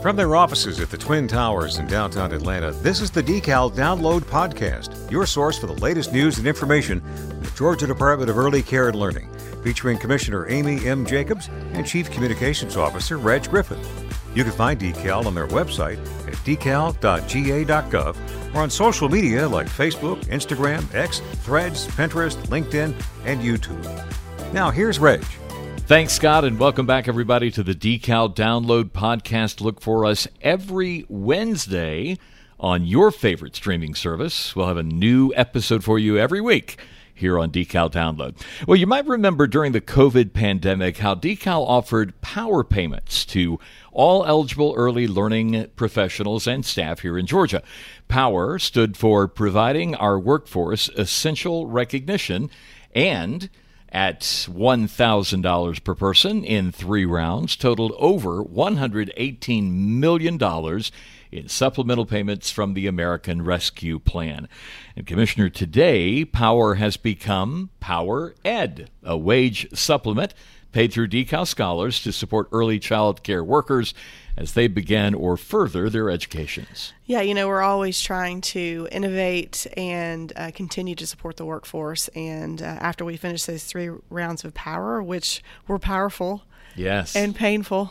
From their offices at the Twin Towers in downtown Atlanta, this is the Decal Download Podcast, your source for the latest news and information from the Georgia Department of Early Care and Learning, featuring Commissioner Amy M. Jacobs and Chief Communications Officer Reg Griffin. You can find Decal on their website at decal.ga.gov or on social media like Facebook, Instagram, X, Threads, Pinterest, LinkedIn, and YouTube. Now here's Reg. Thanks, Scott, and welcome back, everybody, to the Decal Download Podcast. Look for us every Wednesday on your favorite streaming service. We'll have a new episode for you every week here on Decal Download. Well, you might remember during the COVID pandemic how Decal offered power payments to all eligible early learning professionals and staff here in Georgia. POWER stood for Providing Our Workforce Essential Recognition, and at $1,000 per person in 3 rounds, totaled over $118 million in supplemental payments from the American Rescue Plan. And Commissioner, today, POWER has become Power Ed, a wage supplement paid through Decal Scholars to support early child care workers as they begin or further their educations. Yeah, we're always trying to innovate and continue to support the workforce. And after we finished those 3 rounds of POWER, which were powerful, yes, and painful,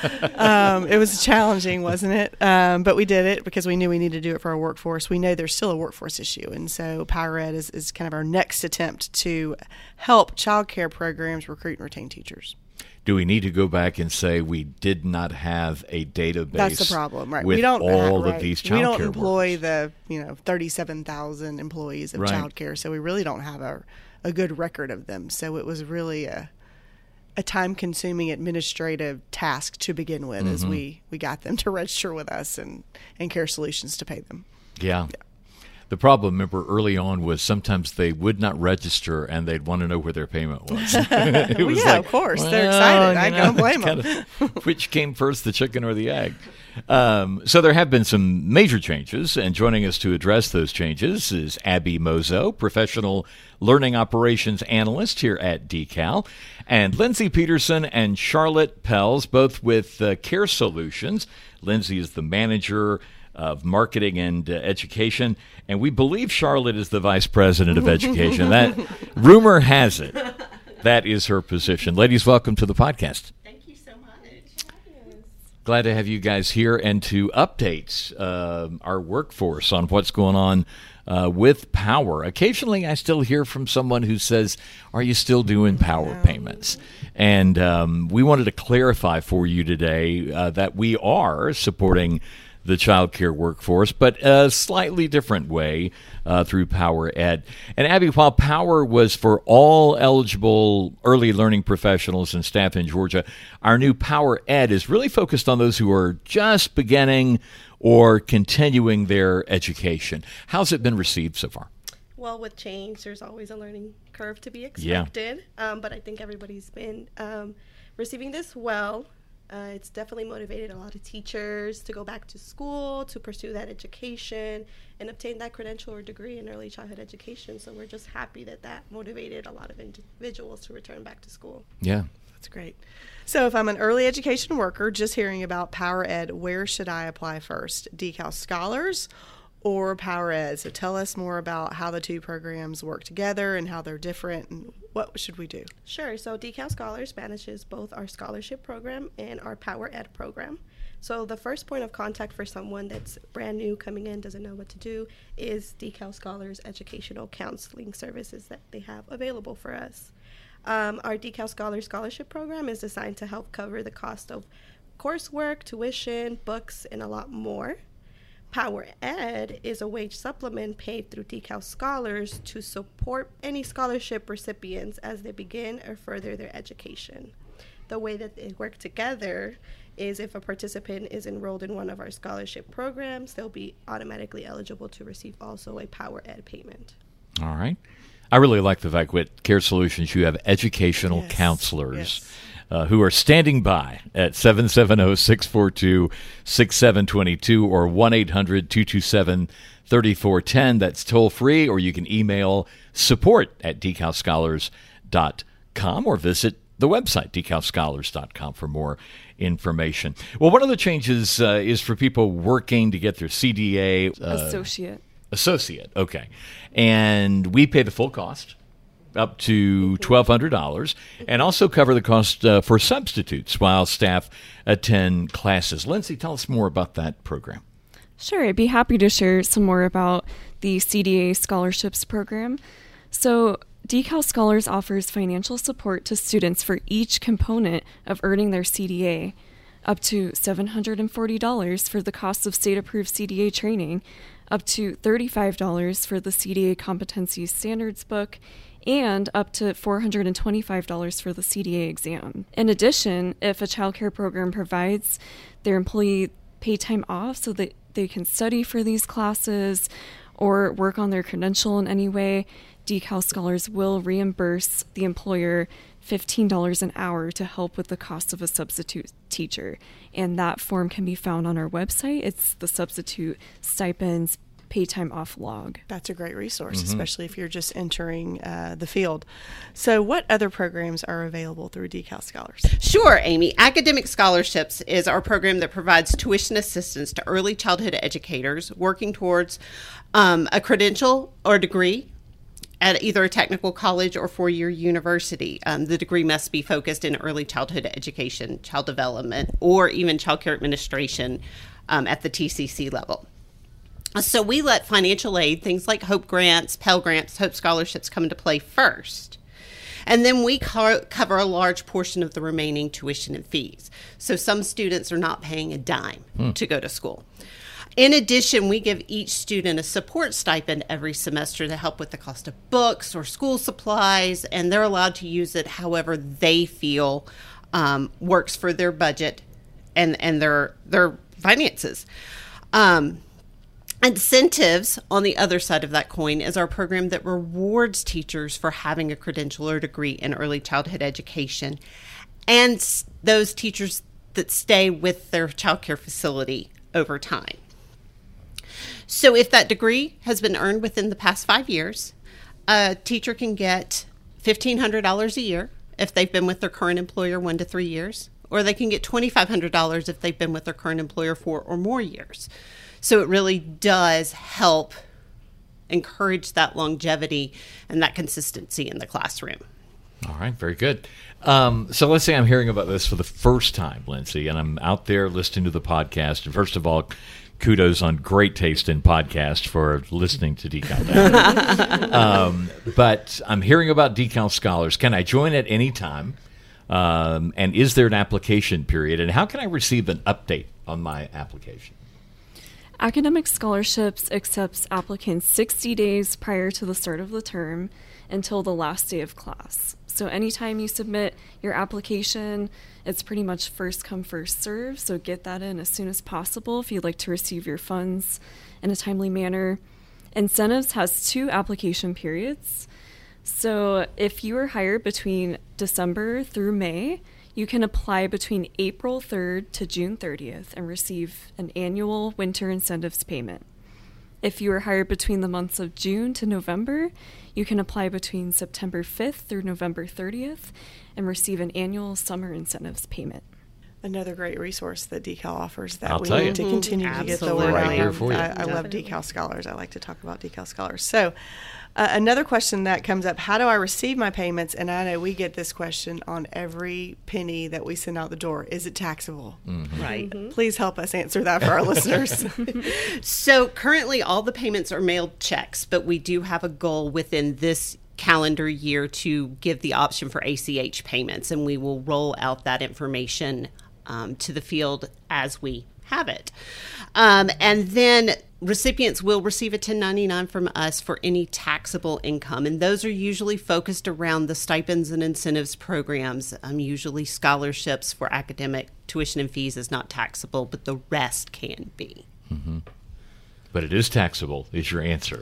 it was challenging, wasn't it? But we did it because we knew we needed to do it for our workforce. We know there's still a workforce issue, and so Power Ed is kind of our next attempt to help child care programs recruit and retain teachers. Do we need to go back and say we did not have a database? That's the problem, right? With we don't all of these child care We don't employ workers. the 37,000 employees of right. child care, so we really don't have a good record of them. So it was really a time-consuming administrative task to begin with, as we got them to register with us and Care Solutions to pay them. Yeah. The problem, remember, early on was sometimes they would not register and they'd want to know where their payment was. It was of course. They're excited. I don't blame them. Which came first, the chicken or the egg? So there have been some major changes, and joining us to address those changes is Abby Mozo, Professional Learning Operations Analyst here at Decal, and Lindsay Peterson and Charlotte Pells, both with Care Solutions. Lindsay is the manager of marketing and education, and we believe Charlotte is the vice president of education. That rumor has it that is her position. Ladies, welcome to the podcast. Thank you so much. Glad to have you guys here and to update our workforce on what's going on with POWER. Occasionally, I still hear from someone who says, are you still doing POWER payments? And we wanted to clarify for you today that we are supporting the child care workforce, but a slightly different way through Power Ed. And Abby, while Power was for all eligible early learning professionals and staff in Georgia, our new Power Ed is really focused on those who are just beginning or continuing their education. How's it been received so far? Well, with change, there's always a learning curve to be expected, but I think everybody's been receiving this well. It's definitely motivated a lot of teachers to go back to school, to pursue that education, and obtain that credential or degree in early childhood education. So we're just happy that motivated a lot of individuals to return back to school. Yeah. That's great. So if I'm an early education worker just hearing about Power Ed, where should I apply first? Decal Scholars or Power Ed? So tell us more about how the two programs work together and how they're different, and what should we do? Sure. So Decal Scholars manages both our scholarship program and our Power Ed program. So the first point of contact for someone that's brand new coming in, doesn't know what to do, is Decal Scholars educational counseling services that they have available for us. Our Decal Scholars Scholarship Program is designed to help cover the cost of coursework, tuition, books, and a lot more. Power Ed is a wage supplement paid through Decal Scholars to support any scholarship recipients as they begin or further their education. The way that they work together is if a participant is enrolled in one of our scholarship programs, they'll be automatically eligible to receive also a Power Ed payment. All right. I really like the fact with Care Solutions you have educational counselors who are standing by at 770-642-6722 or 1-800-227-3410. That's toll free, or you can email support@decalscholars.com or visit the website, decalscholars.com, for more information. Well, one of the changes is for people working to get their CDA. Associate, okay. And we pay the full cost, up to $1,200, and also cover the cost for substitutes while staff attend classes. Lindsay, tell us more about that program. Sure, I'd be happy to share some more about the CDA Scholarships Program. So Decal Scholars offers financial support to students for each component of earning their CDA, up to $740 for the cost of state-approved CDA training, up to $35 for the CDA Competency Standards book, and up to $425 for the CDA exam. In addition, if a child care program provides their employee paid time off so that they can study for these classes or work on their credential in any way, Decal Scholars will reimburse the employer $15 an hour to help with the cost of a substitute teacher. And that form can be found on our website. It's the Substitute Stipends Pay Time Off log. That's a great resource, especially if you're just entering the field. So what other programs are available through Decal Scholars? Sure, Amy. Academic Scholarships is our program that provides tuition assistance to early childhood educators working towards a credential or degree at either a technical college or four-year university. The degree must be focused in early childhood education, child development, or even child care administration at the TCC level. So we let financial aid, things like Hope Grants, Pell Grants, Hope Scholarships come into play first. And then we cover a large portion of the remaining tuition and fees. So some students are not paying a dime to go to school. In addition, we give each student a support stipend every semester to help with the cost of books or school supplies, and they're allowed to use it however they feel works for their budget and their finances. Incentives, on the other side of that coin, is our program that rewards teachers for having a credential or degree in early childhood education, and those teachers that stay with their child care facility over time. So if that degree has been earned within the past 5 years, a teacher can get $1,500 a year if they've been with their current employer 1 to 3 years, or they can get $2,500 if they've been with their current employer 4 or more years. So it really does help encourage that longevity and that consistency in the classroom. All right, very good. So let's say I'm hearing about this for the first time, Lindsay, and I'm out there listening to the podcast. And first of all, kudos on great taste in podcast for listening to Decal Down. But I'm hearing about Decal Scholars. Can I join at any time? And is there an application period? And how can I receive an update on my application? Academic Scholarships accepts applicants 60 days prior to the start of the term until the last day of class. So anytime you submit your application, it's pretty much first come, first serve. So get that in as soon as possible if you'd like to receive your funds in a timely manner. Incentives has 2 application periods. So if you were hired between December through May, you can apply between April 3rd to June 30th and receive an annual winter incentives payment. If you were hired between the months of June to November, you can apply between September 5th through November 30th and receive an annual summer incentives payment. Another great resource that Decal offers that I'll we tell need you. to continue to get the word Right out. here for you. I love Decal Scholars. I like to talk about Decal Scholars. So another question that comes up, how do I receive my payments? And I know we get this question on every penny that we send out the door. Is it taxable? Mm-hmm. Right. Please help us answer that for our listeners. So currently all the payments are mailed checks, but we do have a goal within this calendar year to give the option for ACH payments, and we will roll out that information to the field as we have it. And then recipients will receive a 1099 from us for any taxable income, and those are usually focused around the stipends and incentives programs. Usually scholarships for academic tuition and fees is not taxable, but the rest can be. Mm-hmm. But it is taxable, is your answer.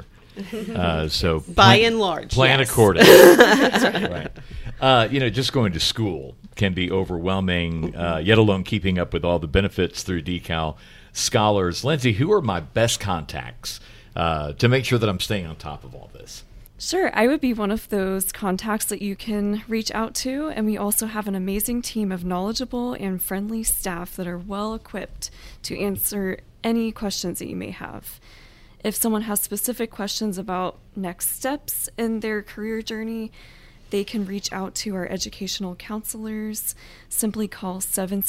So by and large, plan yes. accordingly. That's right. Just going to school can be overwhelming, yet alone keeping up with all the benefits through Decal Scholars. Lindsay, who are my best contacts to make sure that I'm staying on top of all this? Sure, I would be one of those contacts that you can reach out to, and we also have an amazing team of knowledgeable and friendly staff that are well equipped to answer any questions that you may have. If someone has specific questions about next steps in their career journey, they can reach out to our educational counselors. Simply call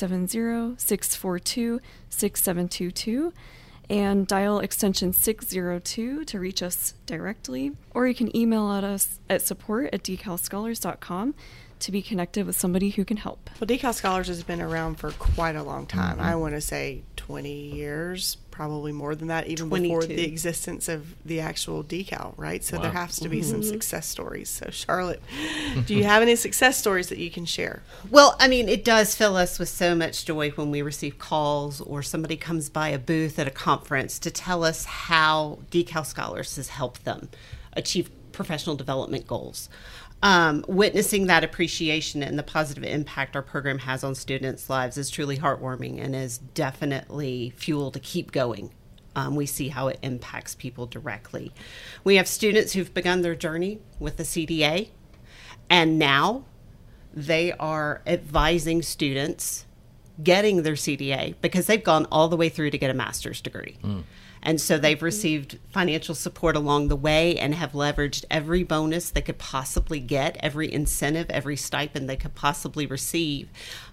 770-642-6722 and dial extension 602 to reach us directly. Or you can email at us at support@decalscholars.com to be connected with somebody who can help. Well, Decal Scholars has been around for quite a long time. I want to say 20 years, probably more than that, even 22. before the existence of the actual decal, right? So there has to be some success stories. So Charlotte, do you have any success stories that you can share? Well, I mean, it does fill us with so much joy when we receive calls or somebody comes by a booth at a conference to tell us how Decal Scholars has helped them achieve professional development goals. Witnessing that appreciation and the positive impact our program has on students' lives is truly heartwarming and is definitely fuel to keep going. We see how it impacts people directly. We have students who've begun their journey with the CDA, and now they are advising students getting their CDA because they've gone all the way through to get a master's degree. And so they've received financial support along the way and have leveraged every bonus they could possibly get, every incentive, every stipend they could possibly receive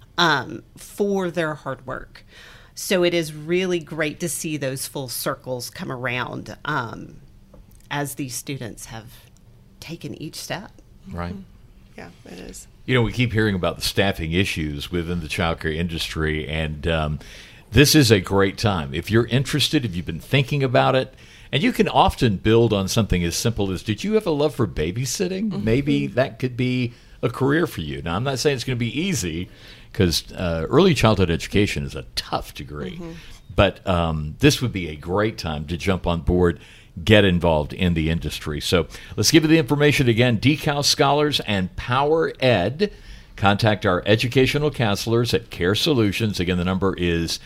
for their hard work. So it is really great to see those full circles come around as these students have taken each step. Right. Yeah, it is. You know, we keep hearing about the staffing issues within the childcare industry, and this is a great time. If you're interested, if you've been thinking about it, and you can often build on something as simple as, did you have a love for babysitting? Maybe that could be a career for you. Now, I'm not saying it's going to be easy, because early childhood education is a tough degree. But this would be a great time to jump on board, get involved in the industry. So let's give you the information again. Decal Scholars and Power Ed. Contact our educational counselors at Care Solutions. Again, the number is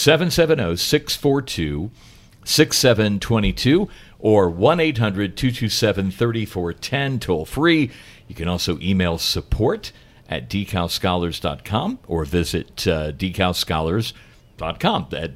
770-642-6722 or 1-800-227-3410, toll free. You can also email support@decalscholars.com or visit decalscholars.com at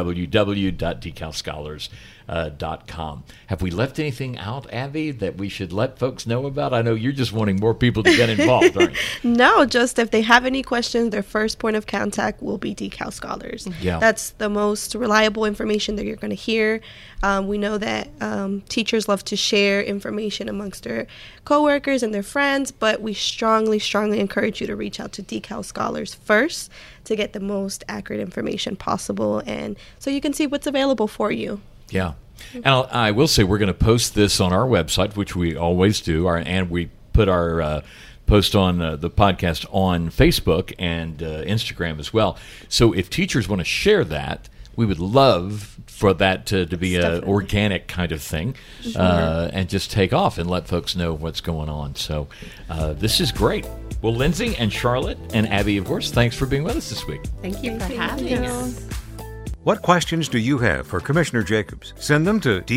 www.decalscholars.com. Have we left anything out, Abby, that we should let folks know about? I know you're just wanting more people to get involved, aren't you? No, just if they have any questions, their first point of contact will be Decal Scholars. Yeah. That's the most reliable information that you're going to hear. We know that teachers love to share information amongst their coworkers and their friends, but we strongly, strongly encourage you to reach out to Decal Scholars first to get the most accurate information possible, and so you can see what's available for you. Yeah. And I will say we're going to post this on our website, which we always do, and we put our post on the podcast on Facebook and Instagram as well. So if teachers want to share that, we would love for that to be an organic kind of thing, and just take off and let folks know what's going on. So this is great. Well, Lindsay and Charlotte and Abby, of course, thanks for being with us this week. Thank you for having us. What questions do you have for Commissioner Jacobs? Send them to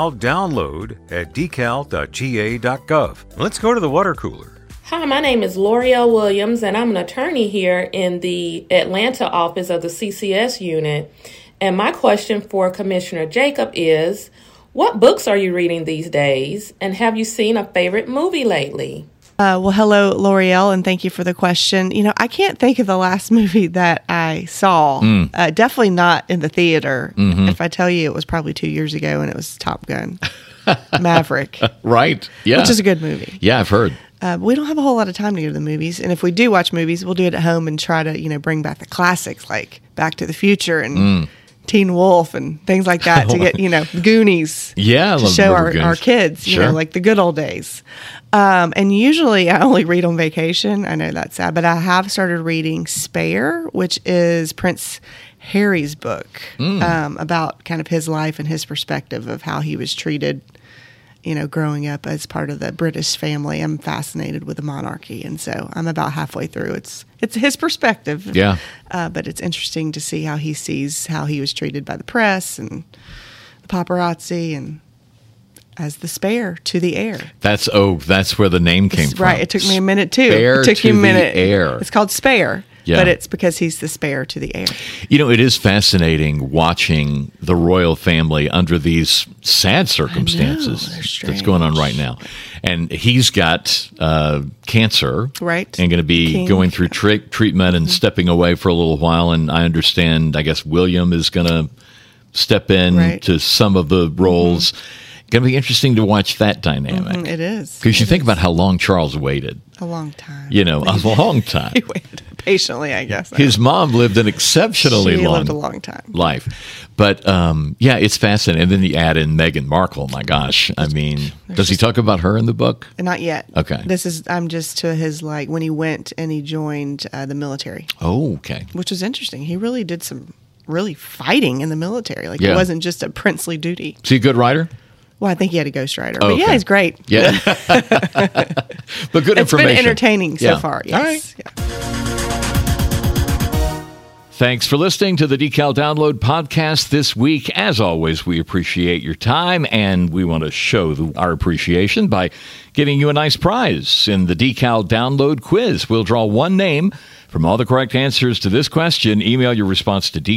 decaldownload@decal.ga.gov. Let's go to the water cooler. Hi, my name is L'Oreal Williams, and I'm an attorney here in the Atlanta office of the CCS unit. And my question for Commissioner Jacob is, what books are you reading these days? And have you seen a favorite movie lately? Well, hello, L'Oreal, and thank you for the question. You know, I can't think of the last movie that I saw. Definitely not in the theater. If I tell you, it was probably 2 years ago, and it was Top Gun, Maverick. Right. Yeah. Which is a good movie. Yeah, I've heard. We don't have a whole lot of time to go to the movies, and if we do watch movies, we'll do it at home and try to, bring back the classics like Back to the Future and Teen Wolf and things like that to get, Goonies. Yeah, I to love show our Goonies. kids, Sure. like the good old days. And usually I only read on vacation. I know that's sad, but I have started reading Spare, which is Prince Harry's book about kind of his life and his perspective of how he was treated, growing up as part of the British family. I'm fascinated with the monarchy, and so I'm about halfway through. It's his perspective, Yeah. But it's interesting to see how he sees how he was treated by the press and the paparazzi, and as the spare to the heir. That's where the name came from. Right. It took me a minute too. Spare It took to you a minute. the heir. It's called spare, Yeah. but it's because he's the spare to the heir. You know, it is fascinating watching the royal family under these sad circumstances they're that's strange. going on right now. And he's got cancer. Right. And going to be King. going through treatment and stepping away for a little while. And I understand, I guess William is going to step in Right. to some of the roles. Going to be interesting to watch that dynamic. It is. Because you It think is. about how long Charles waited. A long time. You know, a long time. He waited patiently, I guess. His mom lived an exceptionally She long lived a long time. life. But yeah, it's fascinating. And then you add in Meghan Markle. My gosh. I mean, does he talk about her in the book? Not yet. Okay. I'm just to his, like, when he went and he joined the military, Oh, okay. which was interesting. He really did some really fighting in the military. Like, Yeah. it wasn't just a princely duty. Is he a good writer? Well, I think he had a ghostwriter. Oh, But yeah, okay. he's great. Yeah. But good It's information. been entertaining so Yeah. far. All right. Yes. Yeah. Thanks for listening to the Decal Download podcast this week. As always, we appreciate your time, and we want to show our appreciation by giving you a nice prize in the Decal Download quiz. We'll draw one name from all the correct answers to this question. Email your response to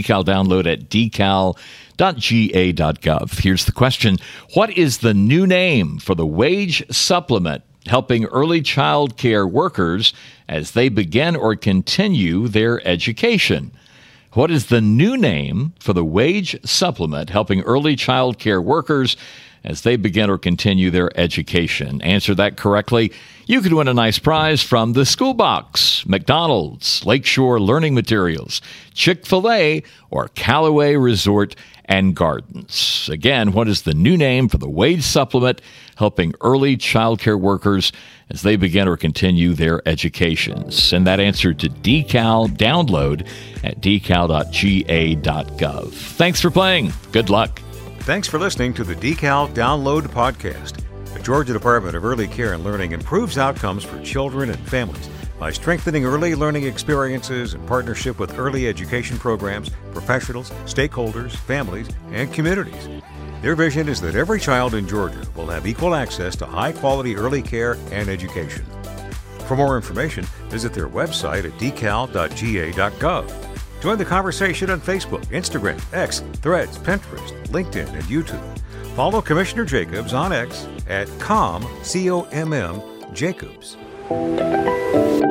decaldownload@decal.ga.gov. Here's the question. What is the new name for the wage supplement helping early child care workers as they begin or continue their education? What is the new name for the wage supplement helping early child care workers as they begin or continue their education? Answer that correctly. You could win a nice prize from the School Box, McDonald's, Lakeshore Learning Materials, Chick-fil-A, or Callaway Resort and Gardens. Again, what is the new name for the wage supplement helping early child care workers as they begin or continue their education? Send that answer to Decal Download at decal.ga.gov. Thanks for playing. Good luck. Thanks for listening to the Decal Download podcast. The Georgia Department of Early Care and Learning improves outcomes for children and families by strengthening early learning experiences in partnership with early education programs, professionals, stakeholders, families, and communities. Their vision is that every child in Georgia will have equal access to high-quality early care and education. For more information, visit their website at decal.ga.gov. Join the conversation on Facebook, Instagram, X, Threads, Pinterest, LinkedIn, and YouTube. Follow Commissioner Jacobs on X at COMM, C-O-M-M, Jacobs.